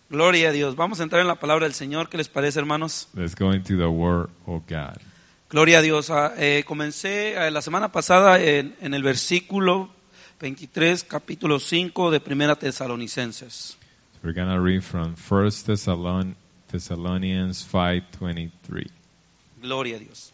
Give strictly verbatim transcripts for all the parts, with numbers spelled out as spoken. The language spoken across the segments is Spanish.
Gloria a Dios. Vamos a entrar en la palabra del Señor. ¿Qué les parece, hermanos? Let's go into the Word of God. Gloria a Dios. Ah, eh, comencé eh, la semana pasada en, en el versículo veintitrés, capítulo cinco de Primera Tesalonicenses. So we're going to read from First Thessalon- Thessalonians five twenty-three. Gloria a Dios.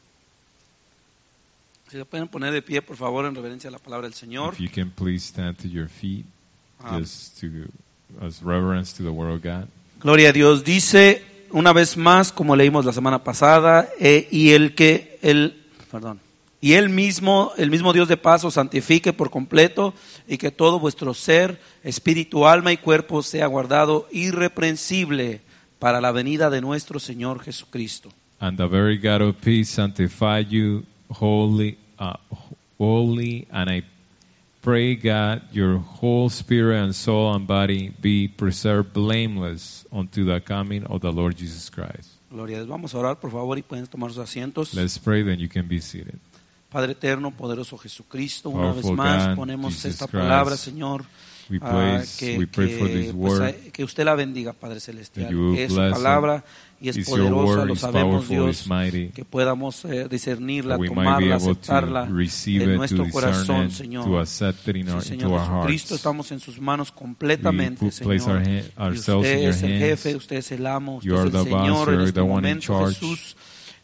Si se pueden poner de pie, por favor, en reverencia a la palabra del Señor. If you can please stand to your feet, Ah. just to as reverence to the Word of God. Gloria a Dios. Dice una vez más, como leímos la semana pasada, eh, y el que el, perdón, y él mismo, el mismo Dios de paz os santifique por completo y que todo vuestro ser, espíritu, alma y cuerpo sea guardado irreprensible para la venida de nuestro Señor Jesucristo. And the very God of peace sanctify you wholly, uh, wholly, and I pray God, your whole spirit and soul and body be preserved blameless unto the coming of the Lord Jesus Christ. Gloria a Dios. Vamos a orar, por favor, y pueden tomar sus asientos. Let's pray, then you can be seated. Padre eterno, poderoso Jesucristo, una vez Powerful más God, ponemos Jesus esta Christ, palabra, Señor. We, Ah, place, que, we pray for que, this pues, word. ah, que usted la bendiga, Padre Celestial. That you will Es su bless palabra y es It's your poderosa, word, lo it's sabemos, powerful, Dios, it's mighty. que podamos eh, discernirla, That we might be tomarla, able to aceptarla receive en it, nuestro to corazón, discern it, Señor. to accept it in our, Sí, into Señor our Jesucristo, hearts. estamos en sus manos We completamente, put, place Señor. our hand, Y ourselves usted in your es el hands. jefe, usted es el amo, usted You are es el the boss, Señor en you're este the one in momento, charge. Jesús.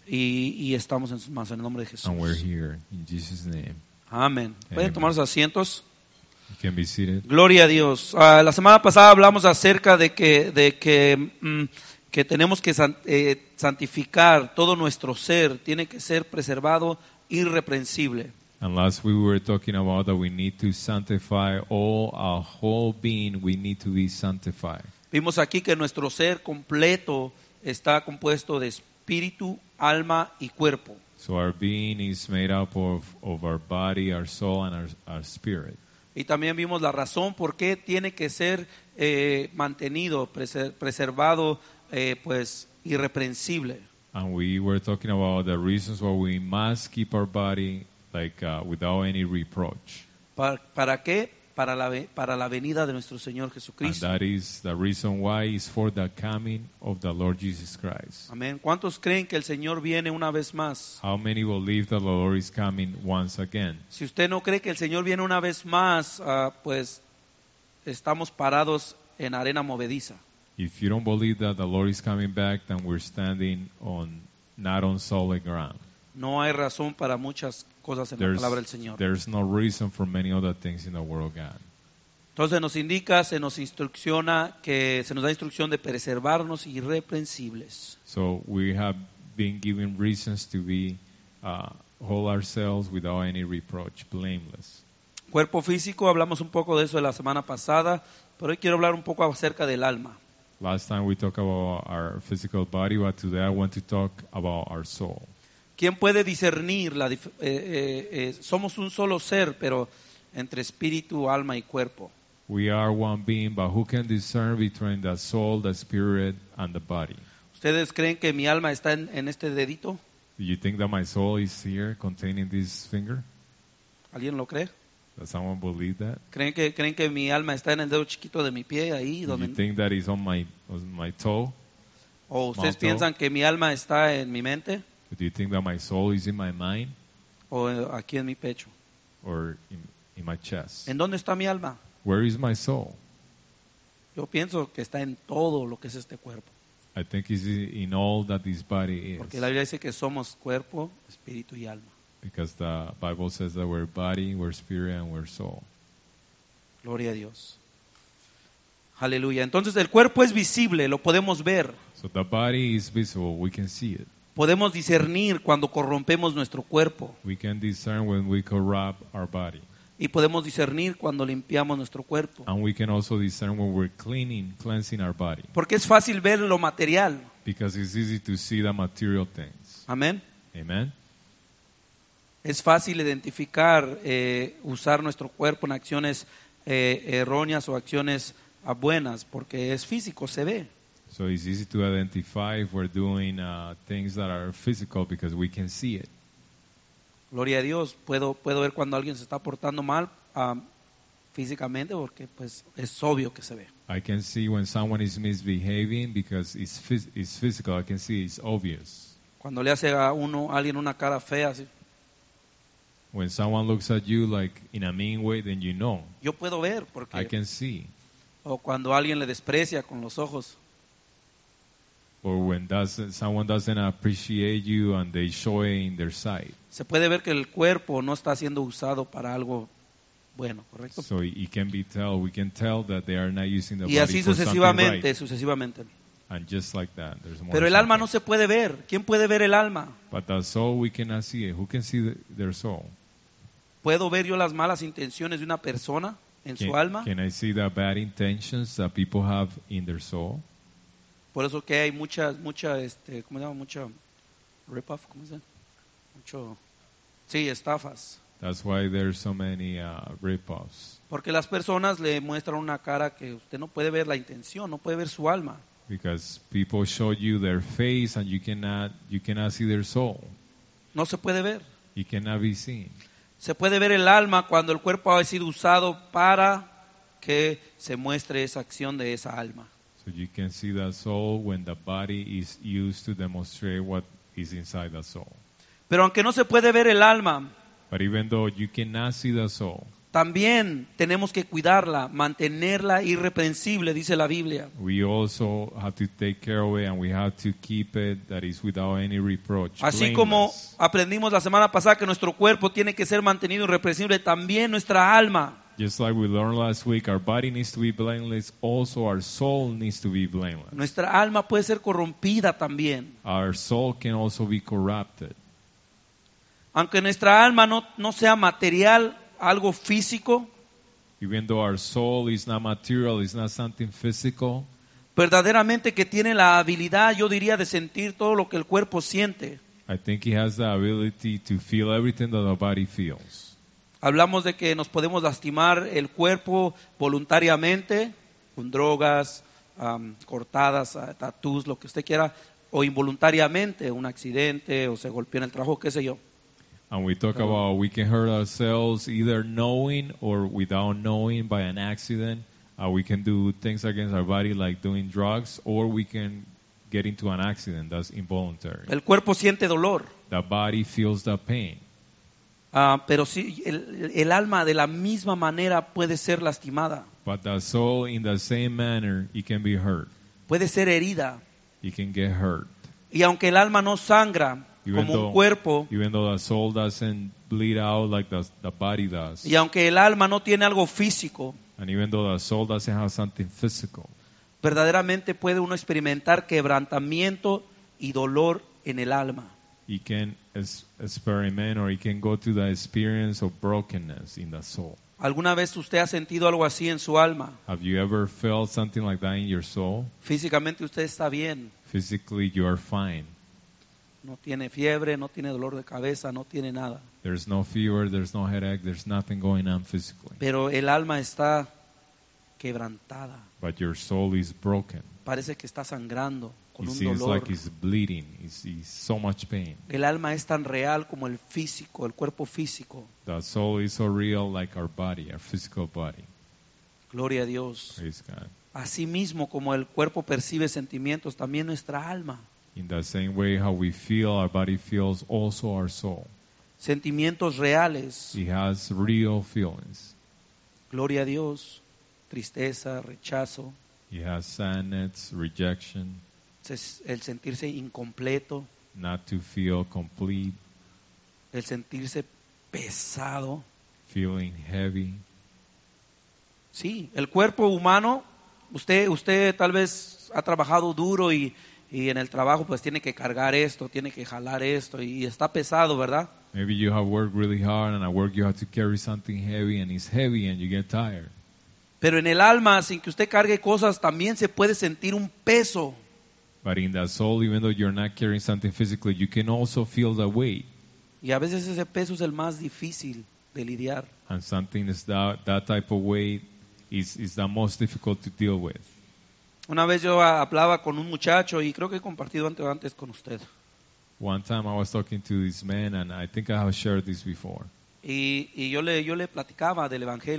Y, y estamos en sus manos, en el nombre de Jesús. And we're here in Jesus' name. Amén. Pueden Amen. tomar sus asientos. You can be seated. Gloria a Dios. Ah, la semana pasada hablamos acerca de que, de que, mm, que tenemos que san- eh, santificar todo nuestro ser, tiene que ser preservado irreprensible. And last we were talking about that we need to sanctify all our whole being. We need to be sanctified. Vimos aquí que nuestro ser completo está compuesto de espíritu, alma y cuerpo. So our being is made up of, of our body, our soul, and our, our spirit. Y también vimos la razón por qué tiene que ser eh, mantenido, preser- preservado, eh, pues irreprensible. And we were talking about the reasons why we must keep our body like uh, without any reproach. ¿Para, para qué? Para la, ve- para la venida de nuestro Señor And Jesucristo. that is the reason why is for the coming of the Lord Jesus Christ. Amén. ¿Cuántos creen que el Señor viene una vez más? How many believe that the Lord is coming once again? Si usted no cree que el Señor viene una vez más, ah, pues estamos parados en arena movediza. If you don't believe that the Lord is coming back, then we're standing on not on solid ground. No hay razón para muchas cosas en la There's, palabra del Señor. there's no reason for many other things in the world of God. Entonces nos indica, se nos instrucciona, que se nos da instrucción de preservarnos irreprensibles. So we have been given reasons to be uh, hold ourselves without any reproach, blameless. Cuerpo físico, hablamos un poco de eso la semana pasada, pero hoy quiero hablar un poco acerca del alma. Last time we talked about our physical body, but today I want to talk about our soul. ¿Quién puede discernir? La, dif- eh, eh, eh, somos un solo ser, pero entre espíritu, alma y cuerpo. We are one being, but who can discern between the soul, the spirit, and the body? ¿Ustedes creen que mi alma está en, en este dedito? Do you think that my soul is here containing this finger? ¿Alguien lo cree? Does someone believe that? ¿Creen que, creen que mi alma está en el dedo chiquito de mi pie, ahí? Do you Donde, think that is on my on my toe? ¿O ustedes Small toe? piensan que mi alma está en mi mente Do you think that my soul is in my mind o eh, aquí en mi pecho? or in, in my chest? ¿En dónde está mi alma? Where is my soul? Yo pienso que está en todo lo que es este cuerpo. I think it's in all that this body Porque is. la Biblia dice que somos cuerpo, espíritu y alma. Because the Bible says that we're body, we're spirit, and we're soul. Gloria a Dios. Aleluya. Entonces el cuerpo es visible, lo podemos ver. So the body is visible. We can see it. Podemos discernir cuando corrompemos nuestro cuerpo. We can discern when we corrupt our body. Y podemos discernir cuando limpiamos nuestro cuerpo. And we can also discern when we're cleaning, cleansing our body. Porque es fácil ver lo material. Because it's easy to see the material things. Amén. Amen? Es fácil identificar, eh, usar nuestro cuerpo en acciones eh, erróneas o acciones ah, buenas, porque es físico, se ve. So it's easy to identify if we're doing uh, things that are physical because we can see it. Gloria a Dios. Puedo, puedo ver cuando alguien se está portando mal ah, físicamente, porque pues es obvio que se ve. I can see when someone is misbehaving because it's, phys- it's physical. I can see it's obvious. Cuando le hace a uno, a alguien una cara fea, así, When someone looks at you like in a mean way, then you know. yo puedo ver, I porque can see. o cuando alguien le desprecia con los ojos, Or when doesn't, someone doesn't appreciate you and they show it in their sight. se puede ver que el cuerpo no está siendo usado para algo bueno, ¿correcto? So it can be tell. We can tell that they are not using the Y body así for something sucesivamente, right. sucesivamente. And just like that, there's more. Pero el alma no something. se puede ver. ¿Quién puede ver el alma? But the soul, we cannot see it. Who can see the, their soul? ¿Puedo ver yo las malas intenciones de una persona en su Can, alma? can I see the bad intentions that people have in their soul? Por eso que hay mucha, mucha, este, ¿cómo se llama? Mucha rip-off, ¿cómo se llama? Mucho, sí, estafas. That's why there's so many uh, rip-offs. Porque las personas le muestran una cara que usted no puede ver la intención, no puede ver su alma. Because people show you their face and you cannot you cannot see their soul. No se puede ver. It cannot be seen. Se puede ver el alma cuando el cuerpo ha sido usado para que se muestre esa acción de esa alma. So you can see the soul when the body is used to demonstrate what is inside the soul. Pero aunque no se puede ver el alma, But even though you cannot see the soul, también tenemos que cuidarla, mantenerla irreprensible, dice la Biblia. we also have to take care of it and we have to keep it that is without any reproach. Así como blameless. aprendimos la semana pasada que nuestro cuerpo tiene que ser mantenido irreprensible, también nuestra alma. Just like we learned last week, our body needs to be blameless, also our soul needs to be blameless. Nuestra alma puede ser corrompida también. Our soul can also be corrupted. Aunque nuestra alma no, no sea material, algo físico, Even though our soul is not material, it's not something physical, verdaderamente que tiene la habilidad, yo diría, de sentir todo lo que el cuerpo siente. I think he has the ability to feel everything that the body feels. Hablamos de que nos podemos lastimar el cuerpo voluntariamente, con drogas, um, cortadas, uh, tatús, lo que usted quiera, o involuntariamente, un accidente, o se golpeó en el trabajo, qué sé yo. And we talk about we can hurt ourselves either knowing or without knowing by an accident. Uh, we can do things against our body like doing drugs, or we can get into an accident that's involuntary. El cuerpo siente dolor, The body feels the pain. uh, pero sí, el, el alma de la misma manera puede ser lastimada, But the soul, in the same manner, it can be hurt. puede ser herida. It can get hurt. Y aunque el alma no sangra Even como though, un cuerpo, even though the soul doesn't bleed out like the, the body does, y aunque el alma no tiene algo físico, and even though the soul doesn't have something physical, verdaderamente puede uno experimentar quebrantamiento y dolor en el alma. it can es- experiment or it can go to the experience of brokenness in the soul. ¿Alguna vez usted ha sentido algo así en su alma? Have you ever felt something like that in your soul? Físicamente usted está bien, Physically, you are fine. no tiene fiebre, no tiene dolor de cabeza, no tiene nada. There's no fever, there's no headache, there's nothing going on physically. Pero el alma está quebrantada, But your soul is broken. parece que está sangrando con It un seems dolor. like it's bleeding. It's, it's so much pain. El alma es tan real como el físico, el cuerpo físico. The soul is so real like our body, our physical body. Gloria a Dios. Praise God. Asimismo como el cuerpo percibe sentimientos, también nuestra alma. In the same way how we feel, our body feels also our soul. Sentimientos reales. It has real feelings. Gloria a Dios. Tristeza, rechazo, It has sadness, rejection, ses- el sentirse incompleto, not to feel complete, el sentirse pesado. feeling heavy. Sí, el cuerpo humano, usted, usted tal vez ha trabajado duro y, y en el trabajo pues tiene que cargar esto, tiene que jalar esto y está pesado, ¿verdad? Maybe you have worked really hard and at work you have to carry something heavy and it's heavy and you get tired. Pero en el alma, sin que usted cargue cosas, también se puede sentir un peso. But in the soul, even though you're not carrying something physically, you can also feel the weight. Y a veces ese peso es el más difícil de lidiar. And something is that, that type of weight is, is the most difficult to deal with. Una vez yo hablaba con un muchacho y creo que he compartido antes, antes con usted. One time I was talking to this man, and I think I have shared this before. Y, y yo, le, yo le platicaba del Evangelio.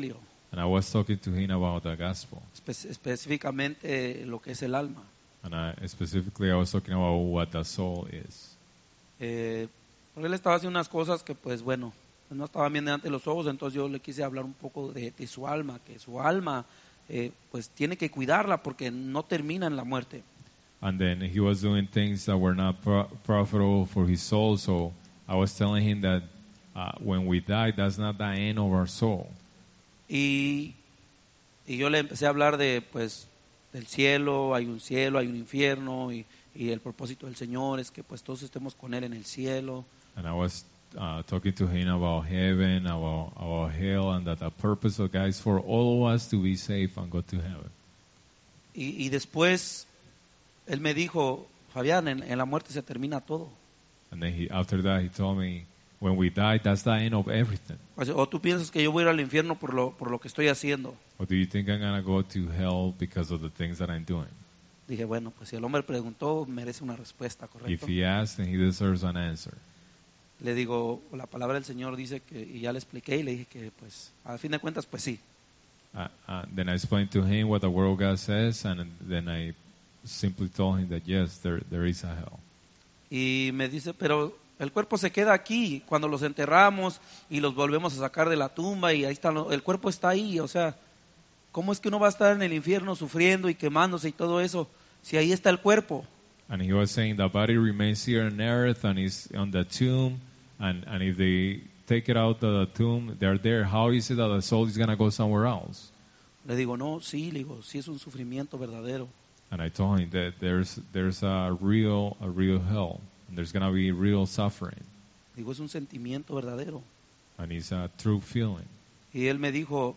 And I was talking to him about the gospel. espe- específicamente lo que es el alma. And I, specifically, I was talking about what the soul is. Eh, porque él estaba haciendo unas cosas que, pues bueno, no estaban bien delante de los ojos, entonces yo le quise hablar un poco de, de su alma, que su alma, eh, pues tiene que cuidarla porque no termina en la muerte. And then he was doing things that were not pro- profitable for his soul. So I was telling him that uh, when we die, that's not the end of our soul. Y, y yo le empecé a hablar de, pues, del cielo, hay un cielo, hay un infierno, y, y el propósito del Señor es que pues todos estemos con Él en el cielo. And I was uh, talking to him about heaven, about, about hell, and that the purpose of God is for all of us to be safe and go to heaven. Y, y después él me dijo, Fabián, en, en la muerte se termina todo. And then he, after that, he told me, when we die, that's the end of everything. O sea, o tú piensas que yo voy a ir al infierno por lo, por lo que estoy haciendo. Or do you think I'm going to go to hell because of the things that I'm doing? Dije, bueno, pues si el hombre preguntó, merece una respuesta, If ¿correcto? he asked, then he deserves an answer. Le digo, la palabra del Señor dice que, y ya le expliqué y le dije que pues, a fin de cuentas, pues sí. Uh, uh, then I explained to him what the Word of God says, and then I simply told him that yes, there there is a hell. Y me dice, pero el cuerpo se queda aquí cuando los enterramos y los volvemos a sacar de la tumba y ahí está, el cuerpo está ahí, o sea, ¿cómo es que uno va a estar en el infierno sufriendo y quemándose y todo eso si ahí está el cuerpo? And he was saying the body remains here on earth and is on the tomb, and, and if they take it out of the tomb, they're there. How is it that the soul is going to go somewhere else? Le digo, no, sí, le digo, sí es un sufrimiento verdadero. And I told him that there's there's a real a real hell, and there's going to be real suffering, Digo, es un sentimiento verdadero. and it's a true feeling. Y él me dijo,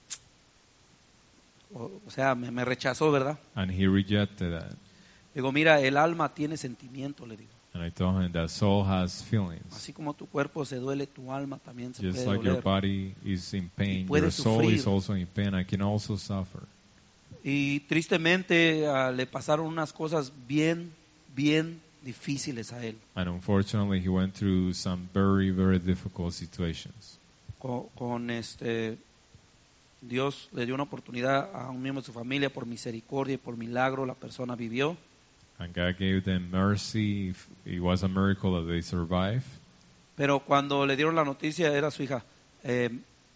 o, o sea, me, me rechazó, ¿verdad? And he rejected that. Digo, mira, el alma tiene sentimiento, le digo. And I told him that soul has feelings. Así como tu cuerpo se duele, tu alma también se Just puede like your doler. body is in pain, puede your soul sufrir. is also in pain. I can also suffer. Y tristemente ah, le pasaron unas cosas bien, bien difíciles a él. And unfortunately, he went through some very, very difficult situations. Con, con este, Dios le dio una oportunidad a un miembro de su familia por misericordia y por milagro, la persona vivió. And God gave them mercy. It was a miracle that they survived. Pero cuando le dieron la noticia, era su hija. eh,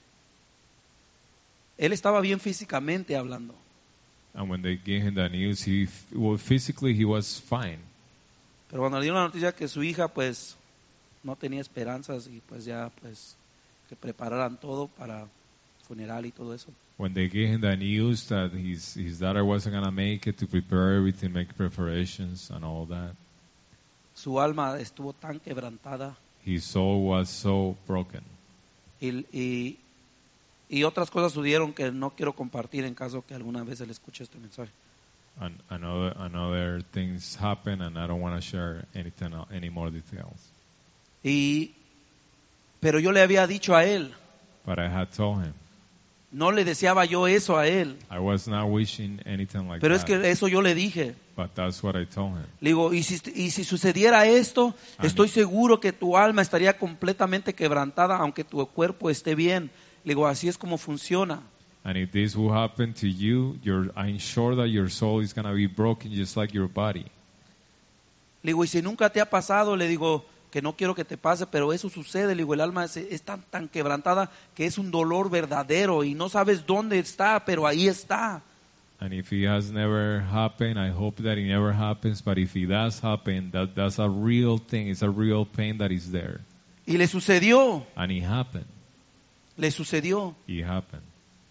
él estaba bien físicamente hablando. And when they gave him the news, he well, physically he was fine. Pero cuando le dieron la noticia que su hija pues no tenía esperanzas y pues ya pues que prepararan todo para funeral y todo eso. When they gave him the news that his his daughter wasn't gonna make it, to prepare everything, make preparations and all that, Su alma estuvo tan quebrantada his soul was so broken. y, y, y otras cosas sucedieron que no quiero compartir en caso que alguna vez él escuche este mensaje. And another another things happen, and I don't want to share anything el- any more details. Y, pero yo le había dicho a él, But I had told him no le deseaba yo eso a él, I was not wishing anything like pero that. es que eso yo le dije. But that's what I told him. Le digo, y si, y si sucediera esto, Ah, estoy seguro que tu alma estaría completamente quebrantada, aunque tu cuerpo esté bien. Le digo, así es como funciona. And if this will happen to you, you're, I'm sure that your soul is going to be broken just like your body. Le digo, y si nunca te ha pasado, le digo, que no quiero que te pase, pero eso sucede. Le digo, el alma es, es tan, tan quebrantada que es un dolor verdadero y no sabes dónde está, pero ahí está. And if it has never happened, I hope that it never happens. But if it does happen, that, that's a real thing. It's a real pain that is there. Y le sucedió, And it happened. le sucedió. It happened.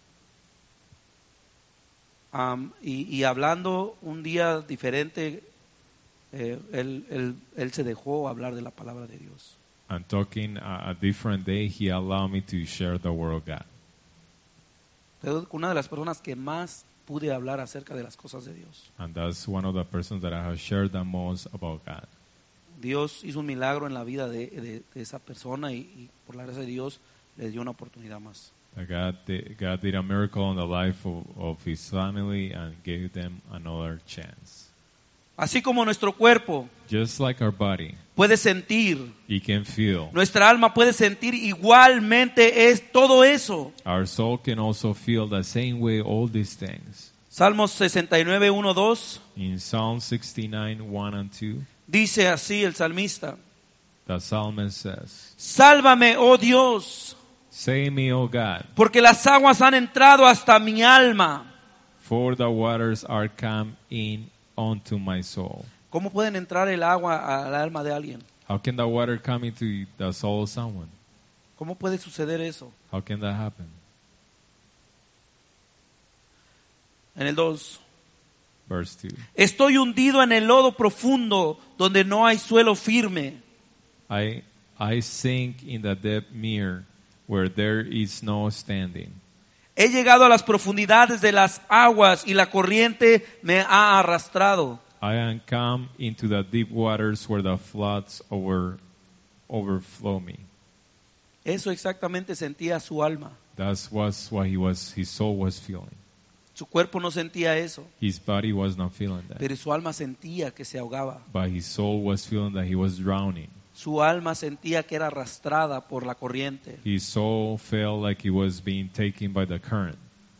Um, y, y hablando un día diferente, eh, él, él, él se dejó hablar de la palabra de Dios. And talking a, a different day, he allowed me to share the word of God. Fue una de las personas que más pude hablar acerca de las cosas de Dios. And that's one of the persons that I have shared the most about God. Dios hizo un milagro en la vida de, de, de esa persona y, y por la gracia de Dios le dio una oportunidad más. That God did, God did a miracle in the life of, of his family and gave them another chance. Así como nuestro cuerpo just like our body, puede sentir, it can feel. nuestra alma puede sentir igualmente es todo eso. Our soul can also feel the same way all these things. Salmos sesenta y nueve, uno, dos In Psalm sixty-nine, one and two, dice así el salmista: the psalmist says, Sálvame, oh Dios, Save me, O God, porque las aguas han entrado hasta mi alma. for the waters are come in unto my soul. ¿Cómo pueden entrar el agua al alma de alguien? How can the water come into the soul of someone? ¿Cómo puede suceder eso? How can that happen? En el dos. Verse two. Estoy hundido en el lodo profundo donde no hay suelo firme. I I sink in the depth mere where there is no standing. He llegado a las profundidades de las aguas y la corriente me ha arrastrado. I am come into the deep waters where the floods over overflow me. Eso exactamente sentía su alma. That was what he was his soul was feeling. Su cuerpo no sentía eso, His body was not feeling that. pero su alma sentía que se ahogaba. But his soul was feeling that he was drowning. Su alma sentía que era arrastrada por la corriente. His soul felt like he was being taken by the current.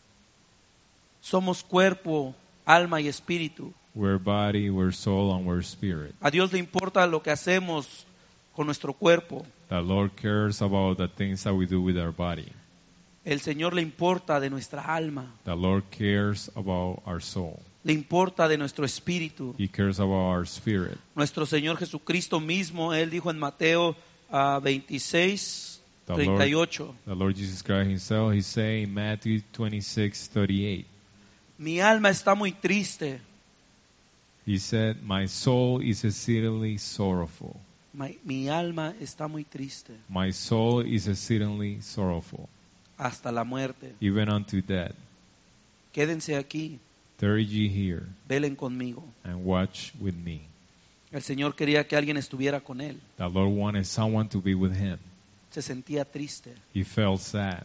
Somos cuerpo, alma y espíritu. We're body, we're soul, and we're spirit. A Dios le importa lo que hacemos con nuestro cuerpo. The Lord cares about the things that we do with our body. El Señor le importa de nuestra alma. The Lord cares about our soul. Le importa de nuestro espíritu. He cares about our spirit. Nuestro Señor Jesucristo mismo, Él dijo en Mateo uh, veintiséis, The treinta y Lord, ocho. the Lord Jesus Christ himself, he said in Matthew twenty-six, thirty-eight, Mi alma está muy triste. he said, my soul is exceedingly sorrowful. Mi, mi alma está muy triste. My soul is exceedingly sorrowful, Hasta la muerte. even unto death. Quédense aquí. Tarry ye here, Velen conmigo. and watch with me. El Señor quería que alguien estuviera con Él. The Lord wanted someone to be with him. Se sentía triste. He felt sad.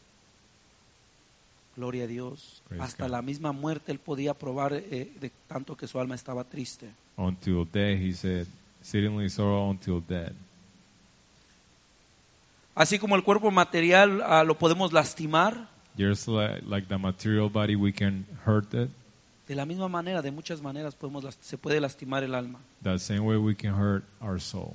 Gloria a Dios. Praise Hasta God. la misma muerte Él podía probar eh, de tanto que su alma estaba triste. Until death, he said, exceedingly sorrow until death. Así como el cuerpo material ah, lo podemos lastimar, Just like, like the material body, we can hurt it. de la misma manera, de muchas maneras podemos, las- se puede lastimar el alma. The same way we can hurt our soul.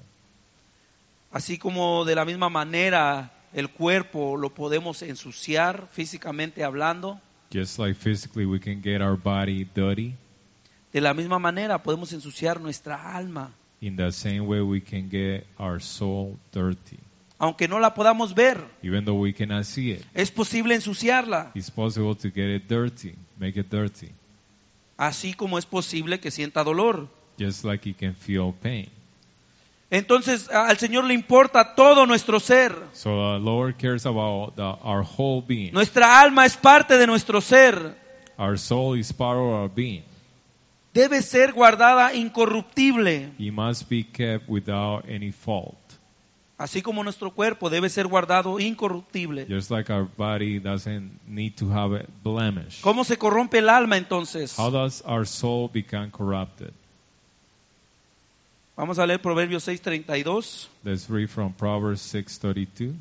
Así como de la misma manera el cuerpo lo podemos ensuciar físicamente hablando, Just like physically we can get our body dirty, de la misma manera podemos ensuciar nuestra alma, in the same way we can get our soul dirty. aunque no la podamos ver. Even though we cannot see it, Es posible ensuciarla, it's possible to get it dirty, make it dirty. así como es posible que sienta dolor. Just like you can feel pain. Entonces a- al Señor le importa todo nuestro ser. So the Lord cares about the, our whole being. Nuestra alma es parte de nuestro ser. Our soul is part of our being. Debe ser guardada incorruptible, It must be kept without any fault. así como nuestro cuerpo debe ser guardado incorruptible. Just like our body doesn't need to have a blemish. ¿Cómo se corrompe el alma entonces? How does our soul become corrupted? Vamos a leer Proverbios seis treinta y dos. Let's read from Proverbs six thirty-two.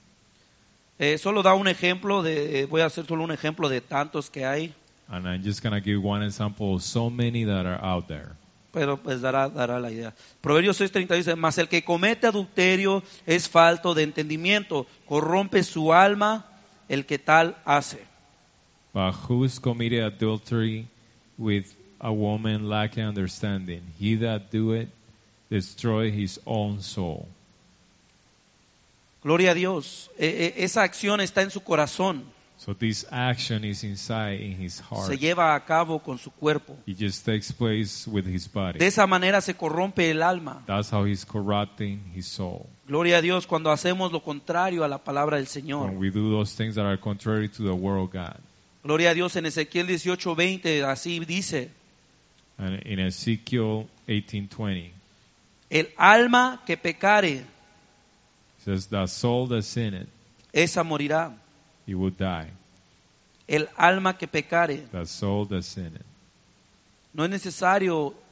Eh, solo da un ejemplo de, eh, voy a hacer solo un ejemplo de tantos que hay, And I'm just going to give one example of so many that are out there. pero pues dará, dará la idea. Proverbios seis treinta dice, mas el que comete adulterio es falto de entendimiento, corrompe su alma el que tal hace. But who's committed adultery with a woman lacking understanding? He that do it destroy his own soul. Gloria a Dios. Eh, eh, esa acción está en su corazón, So this action is inside in his heart. se lleva a cabo con su cuerpo. It just takes place with his body. De esa manera se corrompe el alma. That's how he's corrupting his soul. Gloria a Dios cuando hacemos lo contrario a la palabra del Señor. When we do those things that are contrary to the word of God. Gloria a Dios en Ezequiel dieciocho veinte, así dice, And in Ezekiel eighteen twenty, el alma que pecare, it says, the soul that sinneth, esa morirá. he will die. El alma que pecare. The soul that sinneth. No es necesario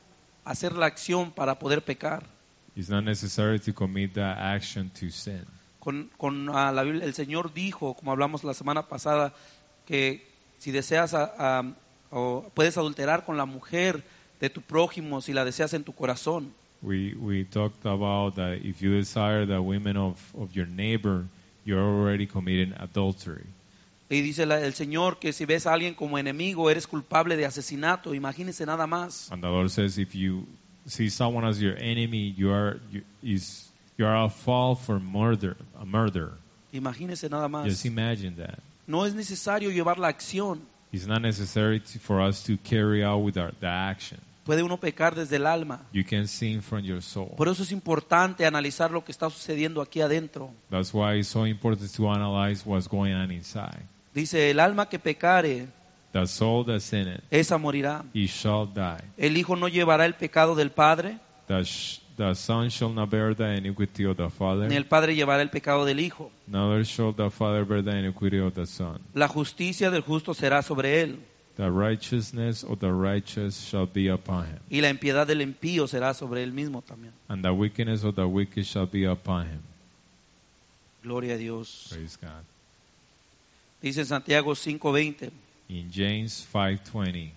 hacer la acción para poder pecar. It's not necessary to commit that action to sin. Con, con uh, la Biblia, el Señor dijo, como hablamos la semana pasada, que si deseas a, a, o puedes adulterar con la mujer de tu prójimo si la deseas en tu corazón. We we talked about that if you desire the women of, of your neighbor, you're already committing adultery. Y dice la, el Señor que si ves a alguien como enemigo, eres culpable de asesinato. Imagínese nada más. And the Lord says if you see someone as your enemy, you are you, is you are a fault for murder, a murder. Imagínese nada más. Just imagine that. No es necesario llevar la acción. It's not necessary to, for us to carry out with our, the action. Puede uno pecar desde el alma. You can sin from your soul. Por eso es importante analizar lo que está sucediendo aquí adentro. That's why it's so important to analyze what's going on inside. Dice, el alma que pecare, The soul that sinneth, esa morirá. he shall die. El hijo no llevará el pecado del padre, The, sh- the son shall not bear the iniquity of the father, ni el padre llevará el pecado del hijo. neither shall the father bear the iniquity of the son. La justicia del justo será sobre él, The righteousness of the righteous shall be upon him, y la impiedad del impío será sobre él mismo también. and the wickedness of the wicked shall be upon him. Gloria a Dios. Praise God. Dice en Santiago cinco veinte. In James five twenty,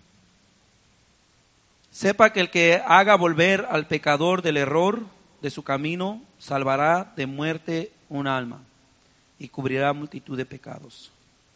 Sepa que el que haga volver al pecador del error de su camino, salvará de muerte un alma y cubrirá multitud de pecados.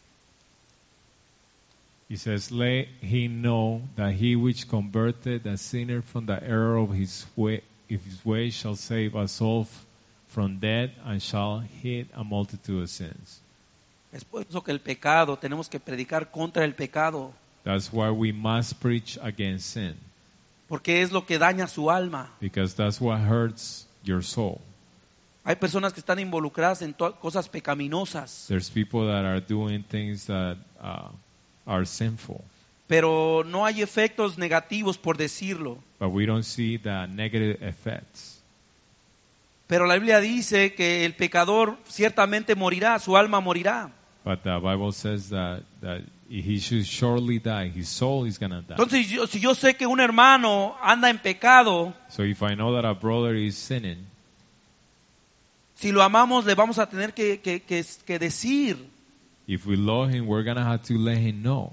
he says, let him know that he which converted the sinner from the error of his way, if his way shall save a soul f- from death and shall hid a multitude of sins. Es por eso que el pecado, tenemos que predicar contra el pecado, That's why we must preach against sin, porque es lo que daña su alma. because that's what hurts your soul. Hay personas que están involucradas en to- cosas pecaminosas, There's people that are doing things that uh, are sinful, pero no hay efectos negativos por decirlo. but we don't see the negative effects. Pero la Biblia dice que el pecador ciertamente morirá, su alma morirá. But the Bible says that, that he should surely die. His soul is going to die. Entonces, yo- si yo sé que un hermano anda en pecado, So if I know that a brother is sinning, si lo amamos, le vamos a tener que, que, que, que decir. if we love him, we're going to have to let him know.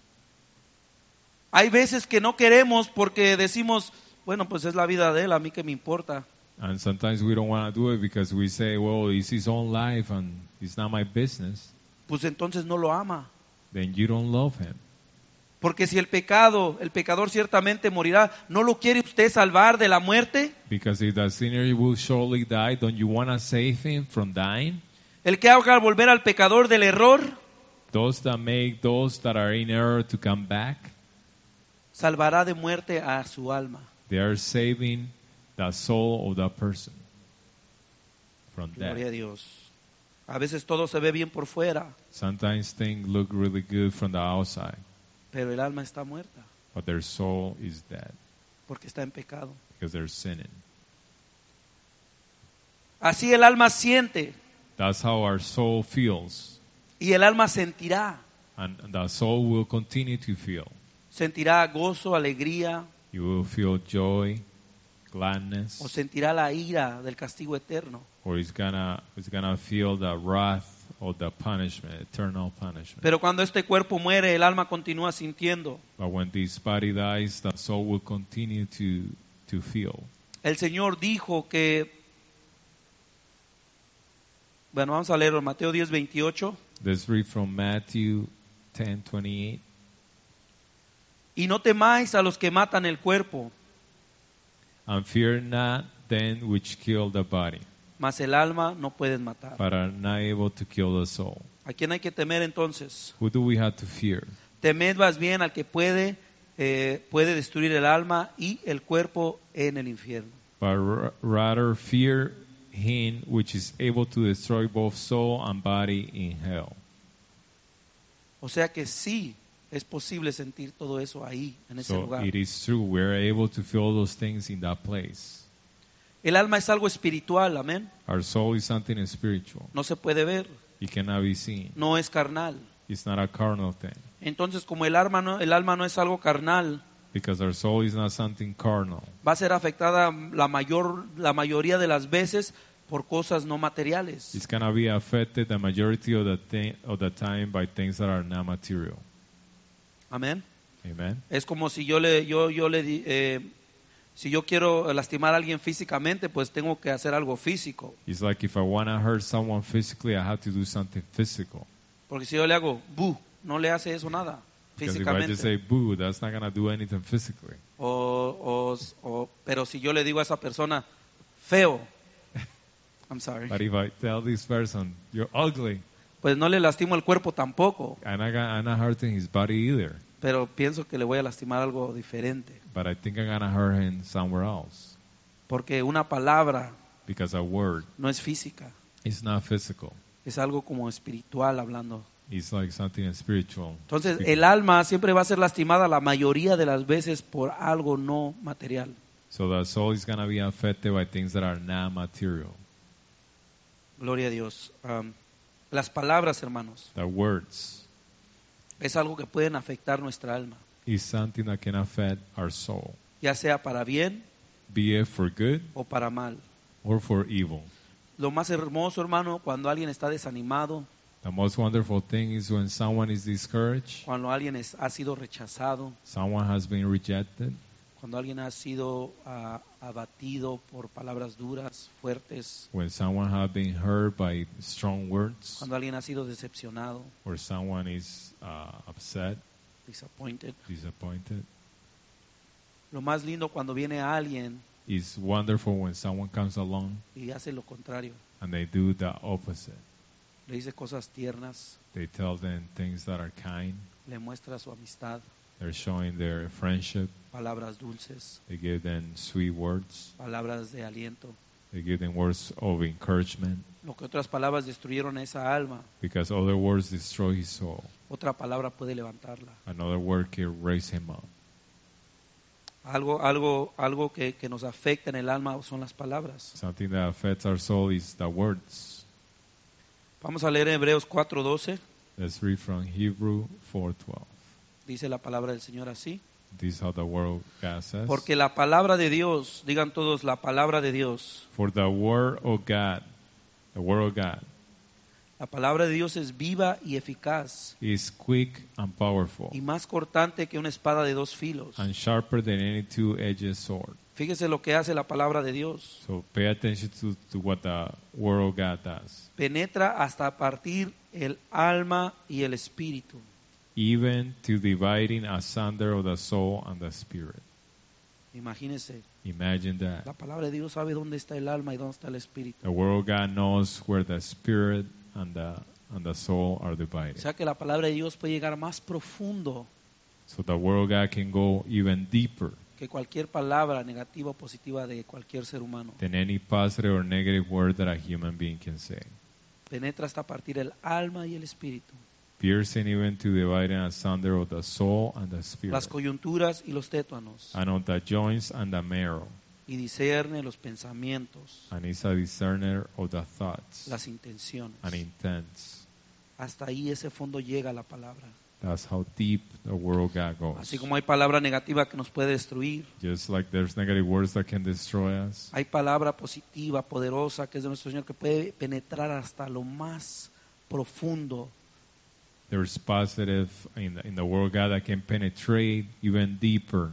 Hay veces que no queremos porque decimos, bueno, pues es la vida de él, a mí que me importa. And sometimes we don't want to do it because we say, well, it's his own life and it's not my business. Pues entonces no lo ama. Then you don't love him. Porque si el pecado, el pecador ciertamente morirá, ¿no lo quiere usted salvar de la muerte? Because if the sinner will surely die, don't you want to save him from dying? El que haga volver al pecador del error, Those that make those that are in error to come back, salvará de muerte a su alma. they are saving the soul of that person from Gloria a death. Dios. A veces todo se ve bien por fuera, Sometimes things look really good from the outside, pero el alma está muerta but their soul is dead porque está en pecado. because they're sinning. Así el alma siente That's how our soul feels, y el alma sentirá. and the soul will continue to feel. Sentirá gozo, alegría, You will feel joy, gladness, o sentirá la ira del castigo eterno. or it's gonna it's gonna feel the wrath of the punishment, eternal punishment. Pero cuando este cuerpo muere, el alma continúa sintiendo. But when this body dies, the soul will continue to to feel. El Señor dijo que, bueno, vamos a leerlo, Mateo diez veintiocho. Let's read from Matthew ten twenty-eight. Y no temáis a los que matan el cuerpo, And fear not them which kill the body, mas el alma no pueden matar. but are not able to kill the soul. ¿A quién hay que temer entonces? Who do we have to fear? Temed más bien al que puede, eh, puede destruir el alma y el cuerpo en el infierno. But r- rather fear him which is able to destroy both soul and body in hell. O sea que sí es posible sentir todo eso ahí, en ese So lugar. it is true, we're able to feel those things in that place. El alma es algo espiritual, amén. Our soul is something spiritual. No se puede ver, It cannot be seen. no es carnal. It's not a carnal thing. Entonces, como el alma no, el alma no es algo carnal, Because our soul is not something carnal. Va a ser afectada la mayor la mayoría de las veces por cosas no materiales. It's going to be affected the majority of the, thi- of the time by things that are not material. Amén. Amen. Es como si yo le yo yo le di- eh, si yo quiero lastimar a alguien físicamente, pues tengo que hacer algo físico. It's like if I want to hurt someone physically, I have to do something physical. Porque si yo le hago bu, no le hace eso nada Because if I just say físicamente. boo, that's not going to do anything physically. O, o, o pero si yo le digo a esa persona feo, I'm sorry, But if I tell this person, you're ugly, pues no le lastimo el cuerpo tampoco, I'm not, gonna, I'm not hurting his body either. pero pienso que le voy a lastimar algo diferente. But I think I'm going to hurt him somewhere else. Porque una palabra Because a word no es física, is not physical. es algo como espiritual hablando. It's like something spiritual. Entonces, speaking. el alma siempre va a ser lastimada la mayoría de las veces por algo no material. So the soul is going to be affected by things that are not material. Gloria a Dios. Um, las palabras, hermanos, The words es algo que pueden afectar nuestra alma, is something that can affect our soul, ya sea para bien be it for good o para mal. or for evil. Lo más hermoso, hermano, cuando alguien está desanimado, The most wonderful thing is when someone is discouraged, cuando alguien es- ha sido rechazado, someone has been rejected, cuando alguien ha sido ah, abatido por palabras duras, fuertes, when someone has been hurt by strong words, cuando alguien ha sido decepcionado, or someone is uh, upset, disappointed. disappointed. Lo más lindo cuando viene alguien It's wonderful when someone comes along y hace lo contrario. and they do the opposite. Le dice cosas tiernas, They tell them things that are kind. le muestra su amistad, They're showing their friendship. palabras dulces, They give them sweet words. palabras de aliento. They give them words of encouragement, Lo que otras palabras destruyeron esa alma, because other words destroy his soul. otra palabra puede levantarla. Another word can raise him up. Algo, algo, algo que, que nos afecta en el alma son las palabras. Something that affects our soul is the words. Vamos a leer Hebreos cuatro doce. Let's read from Hebrew four twelve. Dice la palabra del Señor así. This is how the word of God says. Porque la palabra de Dios, digan todos, la palabra de Dios. For the word of God, the word of God La palabra de Dios es viva y eficaz is quick and powerful, y más cortante que una espada de dos filos. and sharper than any two-edged sword. Fíjese lo que hace la palabra de Dios. So pay attention to, to what the word of God does. Penetra hasta partir el alma y el espíritu. Even to dividing asunder of the soul and the spirit. Imagínese, Imagine that. la palabra de Dios sabe dónde está el alma y dónde está el espíritu. The word of God knows where the spirit and the and the soul are O divided. sea que la palabra de Dios puede llegar más profundo So the word of God can go even deeper que cualquier palabra negativa o positiva de cualquier ser humano. than any positive or negative word that a human being can say. Penetra hasta partir el alma y el espíritu, Piercing even to dividing asunder of the soul and the spirit, las coyunturas y los tétuanos, and of the joints and the marrow, y discierne los pensamientos, and is a discerner of the thoughts las intenciones. and intents. Hasta ahí ese fondo llega la palabra. That's how deep the word of God goes. Así como hay palabra negativa que nos puede destruir, Just like there's negative words that can destroy us, hay palabra positiva, poderosa, que es de nuestro Señor, que puede penetrar hasta lo más profundo. there's positive in the, in the word of God that can penetrate even deeper.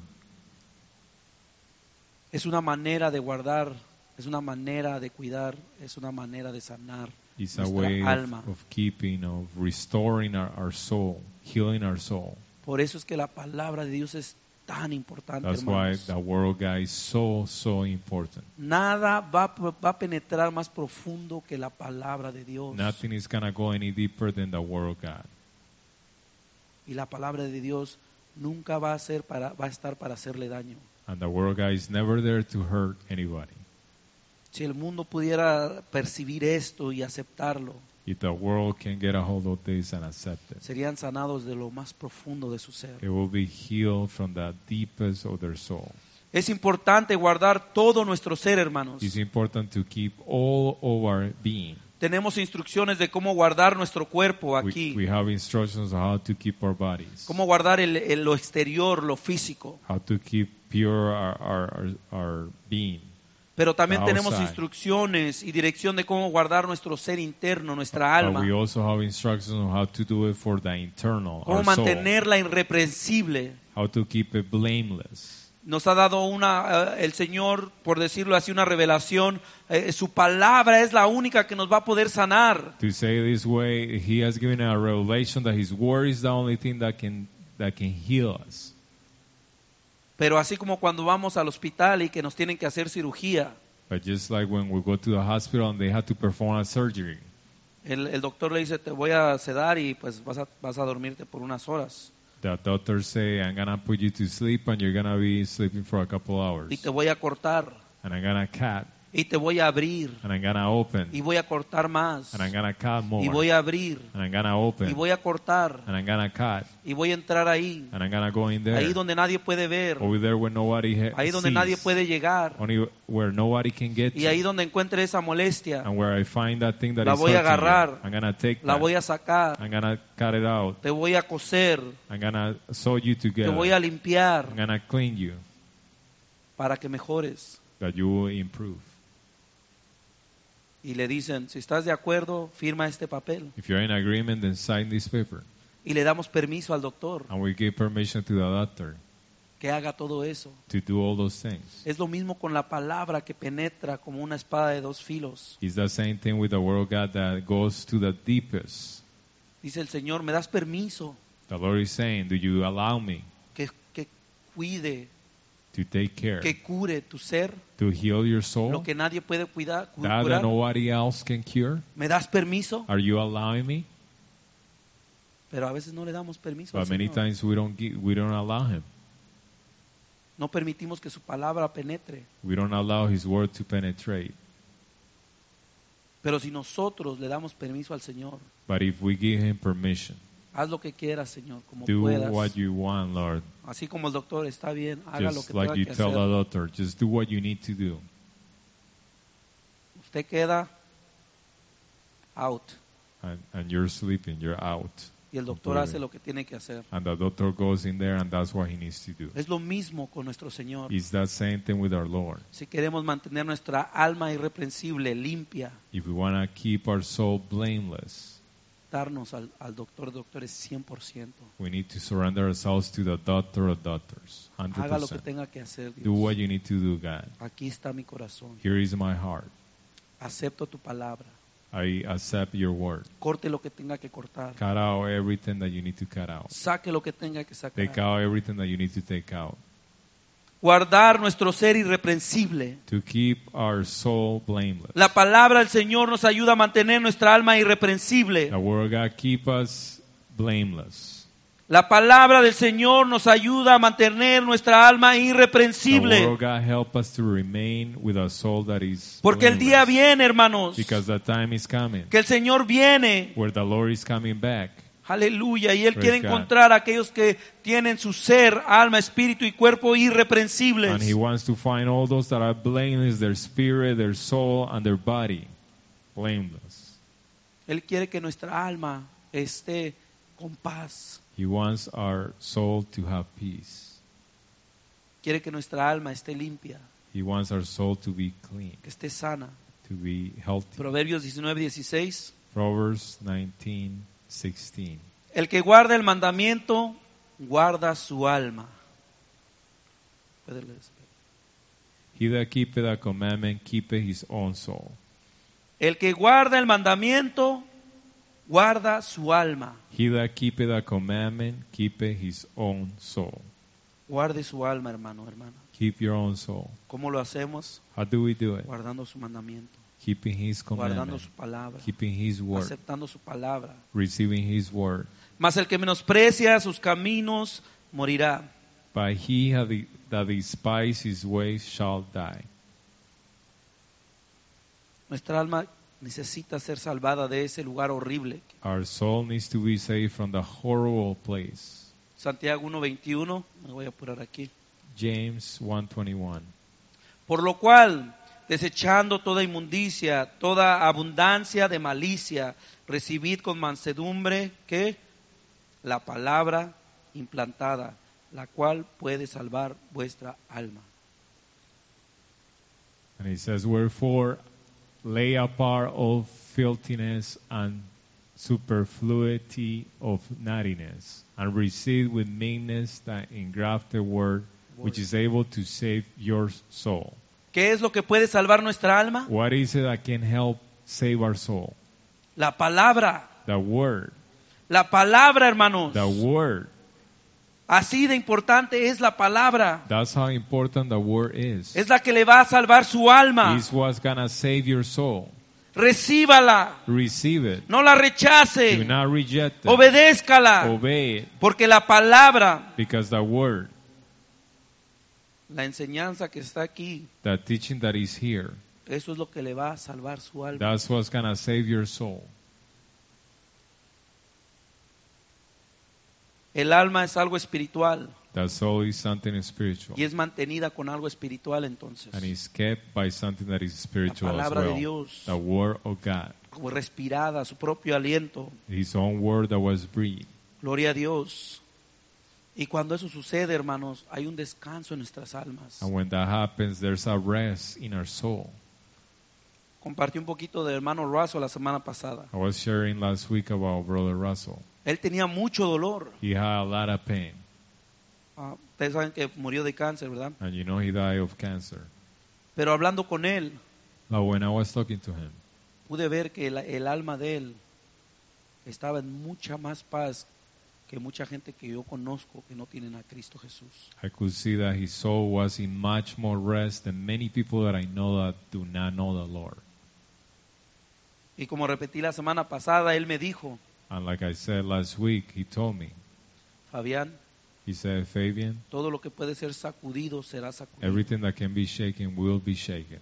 Es una manera de guardar, es una manera de cuidar, es una manera de sanar It's a nuestra way alma. of, of keeping, of restoring our, our soul, healing our soul. Por eso es que la palabra de Dios es tan importante, That's why hermanos. the word of God is so, so important. Nada va, a- va a penetrar más profundo que la palabra de Dios. Nothing is going to go any deeper than the word of God. Y la palabra de Dios nunca va a ser para, va a estar para hacerle daño. And the word of God is never there to hurt anybody. Si el mundo pudiera percibir esto y aceptarlo, If the world can get a hold of this and accept it, serían sanados de lo más profundo de su ser. it will be healed from the deepest of their soul. Es importante guardar todo nuestro ser, hermanos. It's important to keep all of our being. Tenemos instrucciones de cómo guardar nuestro cuerpo aquí. We, we have instructions on how to keep our bodies, Cómo guardar el, el- lo exterior, lo físico. how to keep pure our, our, our, our being. Pero también Outside. tenemos instrucciones y dirección de cómo guardar nuestro ser interno, nuestra But alma. we also have instructions on how to do it for the internal, Cómo our soul, mantenerla irreprensible. how to keep it blameless. Nos ha dado una, eh, el Señor, por decirlo así, una revelación. Eh, su palabra es la única que nos va a poder sanar. To say this way, He has given a revelation that His word is the only thing that can that can heal us. Pero así como cuando vamos al hospital y que nos tienen que hacer cirugía, But just like when we go to the hospital and they have to perform a surgery, el, el doctor le dice, te voy a sedar y pues vas a, vas a dormirte por unas horas. the doctors say, I'm gonna put you to sleep and you're gonna be sleeping for a couple hours, Y te voy a cortar. and I'm gonna cut Y te voy a abrir. and I'm gonna open Y voy a cortar más. and I'm gonna cut more Y voy a abrir. and I'm gonna open Y voy a cortar. and I'm gonna cut Y voy a entrar ahí. and I'm gonna go in there, Ahí donde nadie puede ver. over there where nobody ha- Ahí donde sees, nadie puede llegar. only where nobody can get Y to, ahí donde encuentre esa molestia, and where I find that thing that La is voy a hurting you, agarrar. I'm gonna take la that, voy a sacar. I'm gonna cut it out, Te voy a coser. I'm gonna sew you Te together, voy a limpiar I'm gonna clean you, para que mejores. that you will improve. Y le dicen, si estás de acuerdo, firma este papel. If you're in agreement, then sign this paper. Y le damos permiso al doctor And we give permission to the doctor que haga todo eso. to do all those things. Es lo mismo con la palabra que penetra como una espada de dos filos. It's the same thing with the word of God that goes to the deepest. Dice el Señor, ¿me das permiso The Lord is saying, do you allow me que, que cuide, to take care, que cure tu ser? to heal your soul, Lo que nadie puede cuidar, cu- that curar. that nobody else can cure? ¿Me das permiso? Are you allowing me? Pero a veces no le damos permiso al But many Señor. times we don't give, we don't allow Him. No permitimos que su palabra penetre. We don't allow His word to penetrate. Pero si nosotros le damos permiso al Señor, But if we give Him permission, haz lo que quieras, Señor, como do puedas. what you want, Lord. Así como el doctor está bien, haga lo Just que like tenga you que tell the hacer. doctor, just do what you need to do. Usted queda out And, and you're sleeping, you're out. y el doctor Completely. hace lo que tiene que hacer. And the doctor goes in there and that's what he needs to do. Es lo mismo con nuestro Señor. It's that same thing with our Lord. Si queremos mantener nuestra alma irreprensible, limpia, If we want to keep our soul blameless, darnos al, al doctor de doctores cien por ciento. we need to surrender ourselves to the doctor of doctors, one hundred Haga lo que percent. tenga que hacer, Do what Dios. you need to do, God. Aquí está mi corazón. Here is my heart. Acepto tu palabra. I accept your word. Corte lo que tenga que cortar. Cut out everything that you need to cut out. Saque lo que tenga que sacar. Take out everything that you need to take out. Guardar nuestro ser irreprensible. To keep our soul blameless. La palabra del Señor nos ayuda a mantener nuestra alma irreprensible. The word of God keep us blameless. La palabra del Señor nos ayuda a mantener nuestra alma The word irreprensible. of God help us to remain with a soul that is Porque el día blameless. viene, hermanos, Because the time is coming que el Señor viene. where the Lord is coming back. Aleluya. Y Él Praise quiere God. encontrar a aquellos que tienen su ser, alma, espíritu y cuerpo And He irreprensibles. wants to find all those that are blameless, their spirit, their soul, and their body. Blameless. Él quiere que nuestra alma esté con paz. He wants our soul to have peace. Quiere que nuestra alma esté limpia, He wants our soul to be clean, que esté sana. to be healthy. Proverbios diecinueve, dieciséis. Proverbs nineteen sixteen. El que guarda el mandamiento, guarda su alma. Puede leer eso. He that keepeth a commandment keepeth his own soul. El que guarda el mandamiento, guarda su alma. He that keepeth a commandment keepeth his own soul. Guarde su alma, hermano, hermana. Keep your own soul. ¿Cómo lo hacemos? How do we do it? Guardando su mandamiento, Keeping his guardando commandment, su palabra, keeping his word, aceptando su palabra. receiving his word. Mas el que menosprecia sus caminos morirá. But he that de- that despises his ways shall die. Nuestra alma necesita ser salvada de ese lugar horrible. Our soul needs to be saved from the horrible place. Santiago uno veintiuno, me voy a apurar aquí. James one twenty-one. Por lo cual, desechando toda inmundicia, toda abundancia de malicia, recibid con mansedumbre, ¿qué? La palabra implantada, la cual puede salvar vuestra alma. And he says, wherefore lay apart all filthiness and superfluity of naughtiness, and receive with meekness the engrafted word, which is able to save your soul. ¿Qué es lo que puede salvar nuestra alma? What is it that can help save our soul? La palabra. The word. La palabra, hermanos. The word. Así de importante es la palabra. That's how important the word is. Es la que le va a salvar su alma. It's what's gonna save your soul. Recíbala. Receive it. No la rechace. Do not reject it. Obedézcala. Obey it. Porque la palabra, Because the word, la enseñanza que está aquí, the teaching that is here, eso es lo que le va a salvar su alma. that's what's gonna save your soul. El alma es algo espiritual The soul is something spiritual. y es mantenida con algo espiritual entonces. And is kept by something that is spiritual La as palabra de well. Dios. The word of God. Como respirada, su propio aliento. His own word that was breathed. Gloria a Dios. Y cuando eso sucede, hermanos, hay un descanso en nuestras almas. And when that happens, there's a rest in our soul. Compartí un poquito del hermano Russell la semana pasada. I was sharing last week about Brother Russell. Él tenía mucho dolor. He had a lot of pain. Ah, ustedes saben que murió de cáncer, ¿verdad? And you know he died of cancer. Pero hablando con él, But when I was talking to him, pude ver que el, el alma de él estaba en mucha más paz que mucha gente que yo conozco que no tienen a Cristo Jesús. I could see that his soul was in much more rest than many people that I know that do not know the Lord. Y como repetí la semana pasada, él me dijo, And like I said last week, he told me, Fabián, he said, Fabian, todo lo que puede ser sacudido será sacudido. everything that can be shaken will be shaken.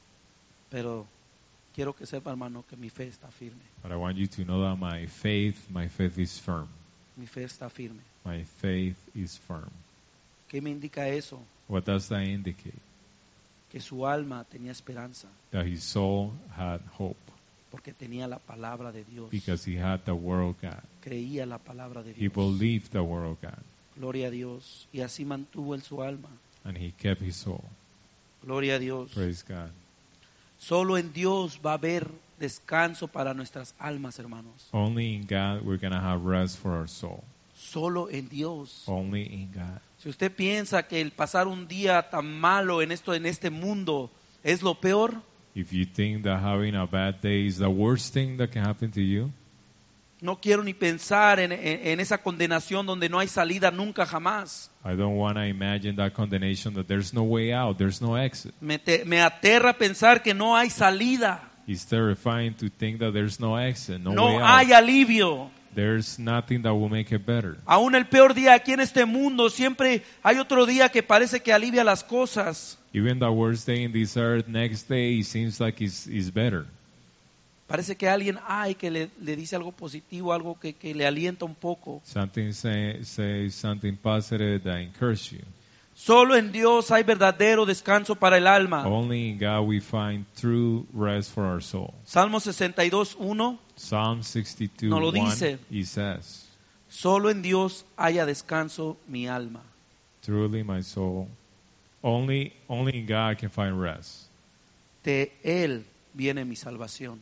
Pero quiero que sepa, hermano, que mi fe está firme. But I want you to know that my faith, my faith is firm. Mi fe está firme. My faith is firm. ¿Qué me indica eso? What does that indicate? Que su alma tenía esperanza That his soul had hope porque tenía la palabra de Dios. because he had the word of God. Creía la palabra de He Dios. believed the word of God. Gloria a Dios. Y así mantuvo él su alma. And he kept his soul. Gloria a Dios. Praise God. Solo en Dios va a haber descanso para nuestras almas, hermanos. Only in God we're going to have rest for our soul. Solo en Dios. Only in God. Si usted piensa que el pasar un día tan malo en esto en este mundo es lo peor, If you think that having a bad day is the worst thing that can happen to you, no quiero ni pensar en, en- en esa condenación donde no hay salida nunca jamás. I don't want to imagine that condemnation that there's no way out, there's no exit. Me, te- me aterra pensar que no hay salida, It's terrifying to think that there's no exit, no, no way hay out. alivio. There's nothing that will make it better. Aún el peor día aquí en este mundo, siempre hay otro día que parece que alivia las cosas. Even the worst day in this earth, next day it seems like it's, it's better. Parece que alguien hay que le, le dice algo positivo, algo que, que le alienta un poco. Something say, say something positive that encourages you. Solo en Dios hay verdadero descanso para el alma. Only in God we find true rest for our soul. Salmo sesenta y dos, uno. Psalm sixty-two, No lo one, dice. he says, Solo en Dios haya descanso mi alma. truly my soul, only, only in God I can find rest. De Él viene mi salvación.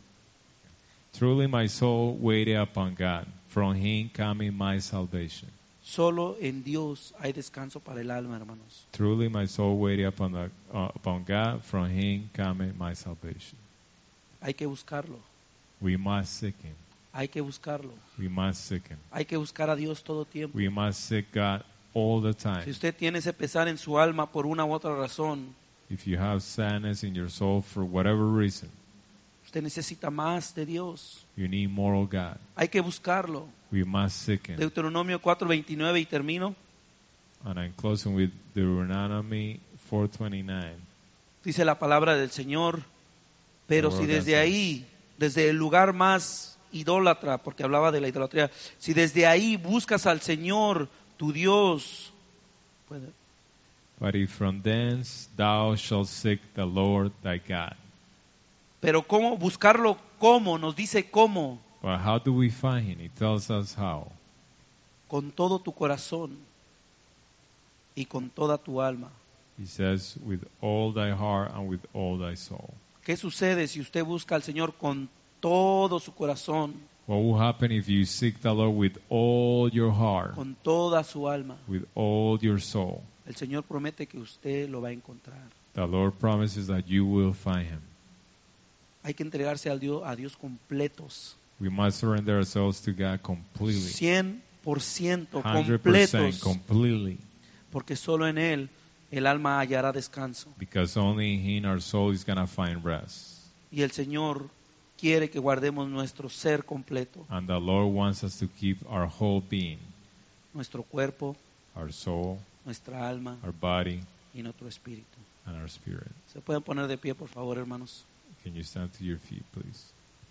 Truly my soul waited upon God. From him coming my salvation. Solo en Dios hay descanso para el alma, hermanos. Truly my soul waited upon, the, uh, upon God. From him coming my salvation. Hay que buscarlo. We must seek him. Hay que buscarlo. We must seek him. Hay que buscar a Dios todo tiempo. We must seek God all the time. Si usted tiene ese pesar en su alma por una u otra razón, If you have sadness in your soul for whatever reason, usted necesita más de Dios. you need more of God. Hay que buscarlo. We must seek him. Deuteronomio cuatro veintinueve y termino. And I'm closing with Deuteronomy four twenty-nine. Dice la palabra del Señor, pero The si word desde God ahí, desde el lugar más idólatra, porque hablaba de la idolatría, si desde ahí buscas al Señor, tu Dios, puede- But if from thence thou shalt seek the Lord thy God. Pero cómo buscarlo, cómo, nos dice cómo, But how do we find him? He tells us how. con todo tu corazón y con toda tu alma. He says, with all thy heart and with all thy soul. ¿Qué sucede si usted busca al Señor con todo su corazón, What will happen if you seek the Lord with all your heart, con toda su alma? with all your soul? El Señor promete que usted lo va a encontrar. The Lord promises that you will find him. Hay que entregarse a Dios, a Dios completos, We must surrender ourselves to God completely. cien por ciento one hundred percent completos, completely. porque solo en Él el alma hallará descanso. Because only in him our soul is going to find rest. Y el Señor quiere que guardemos nuestro ser completo, And the Lord wants us to keep our whole being, nuestro cuerpo, our soul, nuestra alma our body, y nuestro espíritu. and our spirit. ¿Se pueden poner de pie, por favor, hermanos? Can you stand to your feet, please?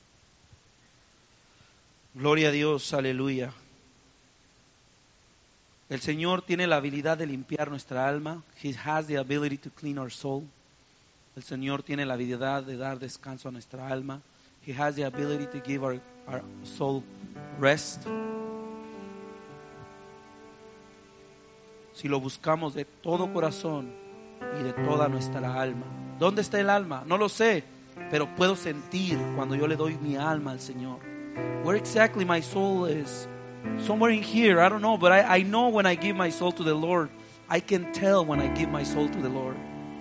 Gloria a Dios, aleluya. El Señor tiene la habilidad de limpiar nuestra alma. He has the ability to clean our soul. El Señor tiene la habilidad de dar descanso a nuestra alma. He has the ability to give our, our soul rest. Si lo buscamos de todo corazón y de toda nuestra alma. ¿Dónde está el alma? No lo sé, pero puedo sentir cuando yo le doy mi alma al Señor. Where exactly my soul is? Somewhere in here, I don't know, but I, I know when I give my soul to the Lord. I can tell when I give my soul to the Lord.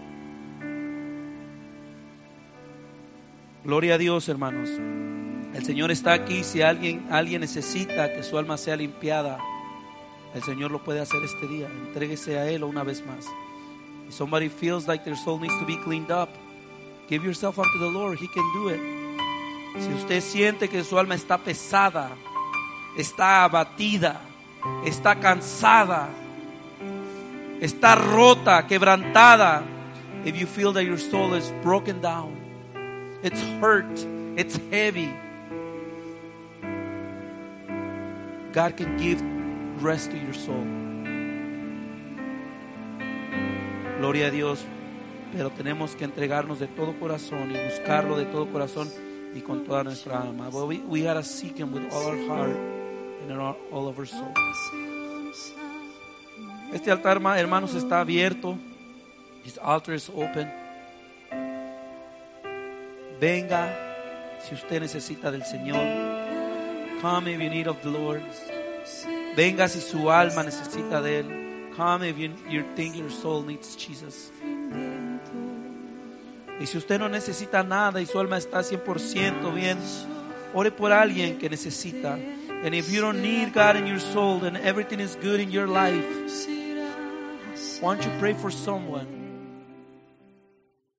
Gloria a Dios, hermanos. El Señor está aquí. Si alguien, alguien necesita que su alma sea limpiada, el Señor lo puede hacer este día. Entréguese a Él una vez más. If somebody feels like their soul needs to be cleaned up, give yourself unto the Lord. He can do it. Si usted siente que su alma está pesada, está abatida, está cansada, está rota, quebrantada, if you feel that your soul is broken down, it's hurt, it's heavy, God can give rest to your soul. Gloria a Dios, pero tenemos que entregarnos de todo corazón y buscarlo de todo corazón y con toda nuestra alma. But we, we gotta seek Him with all our heart and in all, all of our soul. Este altar, hermanos, está abierto. This altar is open. Venga si usted necesita del Señor. Come if you need of the Lord. Venga si su alma necesita de Él. Come if you, you think your soul needs Jesus. Y si usted no necesita nada y su alma está cien por ciento bien, ore por alguien que necesita. And if you don't need God in your soul and everything is good in your life, why don't you pray for someone